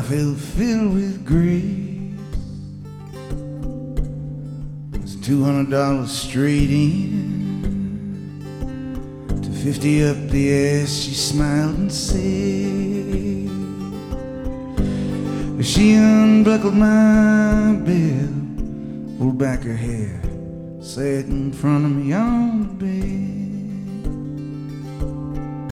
felt filled with grief. It's $200 straight in, to 50 up the ass. She smiled and said, she unbuckled my belt, pulled back her hair, sat in front of me on the bed.